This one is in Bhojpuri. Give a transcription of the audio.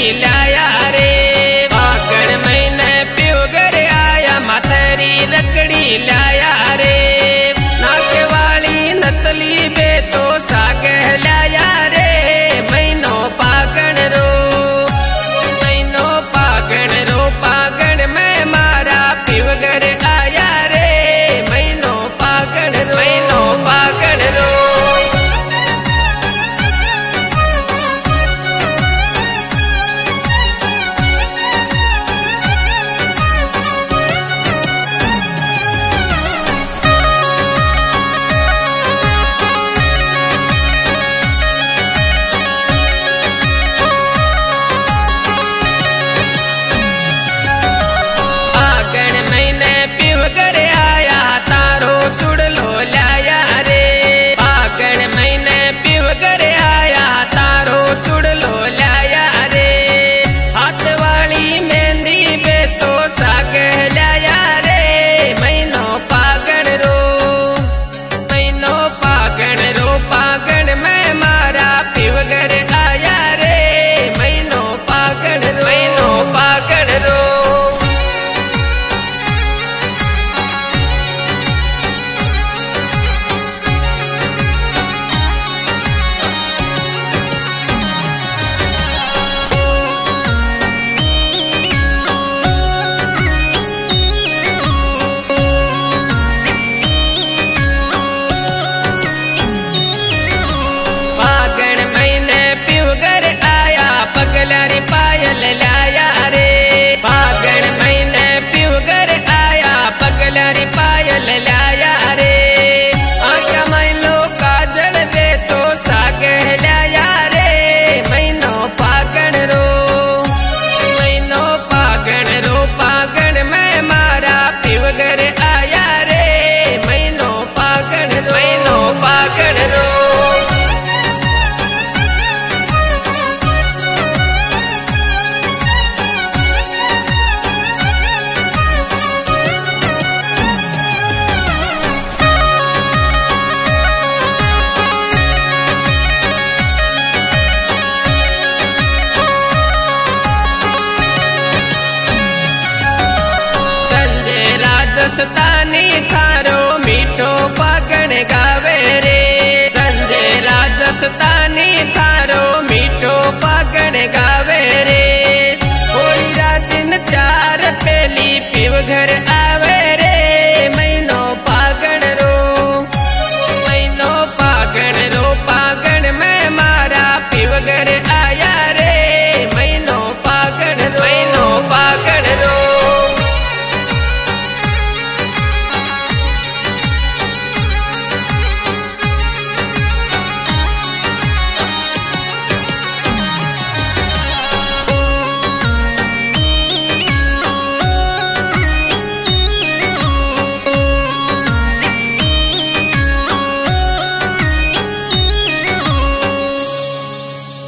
लाया रे। फागण महीने प्योगर आया माथेरी लकड़ी लाया रे। नाक वाली नतली बे तो सागह लाया रे। महीनो पागण रो, महीनो पागण रो, पागण में मारा प्योगर आया रे। महीनो पागण रो, महीनो पागण रो। पगलारी पायल लाया रे। फागण महीने प्योगर आया पगलारी पायल लाया रे। आँखा मैलो काजल बे तो सागह लाया रे। महीनो पागण रो, महीनो पागण रो, पागण में मारा प्योगर आया रे। महीनो पागण रो, महीनो पागण रो। राजस्थानी थारो